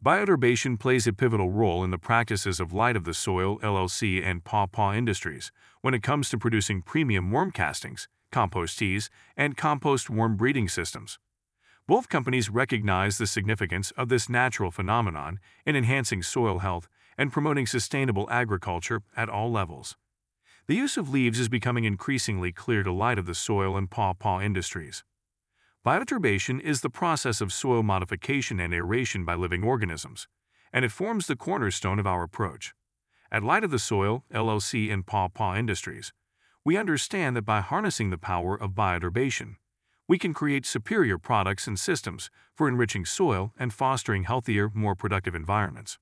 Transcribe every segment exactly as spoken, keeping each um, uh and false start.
Bioturbation plays a pivotal role in the practices of Light of the Soil L L C and Paw Paw Industries when it comes to producing premium worm castings, compost teas, and compost worm breeding systems. Both companies recognize the significance of this natural phenomenon in enhancing soil health and promoting sustainable agriculture at all levels. The use of leaves is becoming increasingly clear to Light of the Soil and Paw Paw Industries. Bioturbation is the process of soil modification and aeration by living organisms, and it forms the cornerstone of our approach. At Light of the Soil, L L C and Paw Paw Industries, we understand that by harnessing the power of bioturbation, we can create superior products and systems for enriching soil and fostering healthier, more productive environments.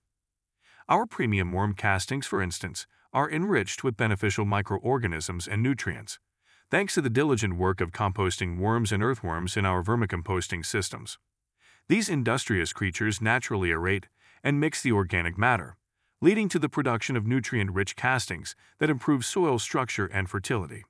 Our premium worm castings, for instance, are enriched with beneficial microorganisms and nutrients, thanks to the diligent work of composting worms and earthworms in our vermicomposting systems. These industrious creatures naturally aerate and mix the organic matter, leading to the production of nutrient-rich castings that improve soil structure and fertility.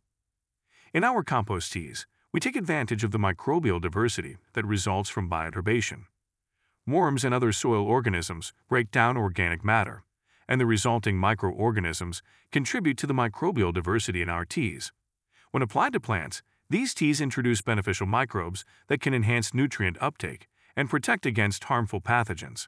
In our compost teas, we take advantage of the microbial diversity that results from bioturbation. Worms and other soil organisms break down organic matter, and the resulting microorganisms contribute to the microbial diversity in our teas. When applied to plants, these teas introduce beneficial microbes that can enhance nutrient uptake and protect against harmful pathogens.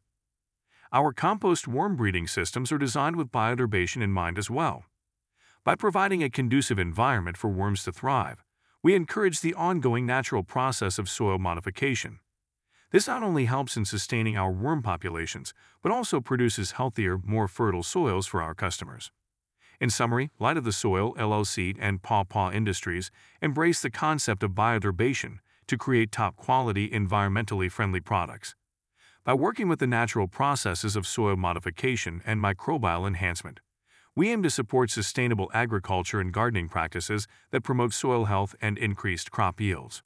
Our compost worm breeding systems are designed with bioturbation in mind as well. By providing a conducive environment for worms to thrive, we encourage the ongoing natural process of soil modification. This not only helps in sustaining our worm populations, but also produces healthier, more fertile soils for our customers. In summary, Light of the Soil L L C and Paw Paw Industries embrace the concept of bioturbation to create top-quality, environmentally friendly products. By working with the natural processes of soil modification and microbial enhancement, we aim to support sustainable agriculture and gardening practices that promote soil health and increased crop yields.